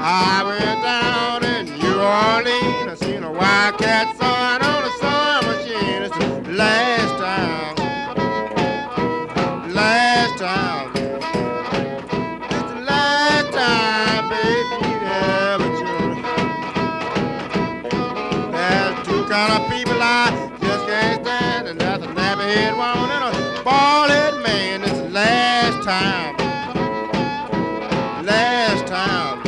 I went down in New Orleans. I seen a wildcat sawing on a sewing machine. It's the last time, it's the last time, baby, you ever join. There's two kind of people I just can't stand, and that's a nappy-head woman and a bald-head man. It's the last time.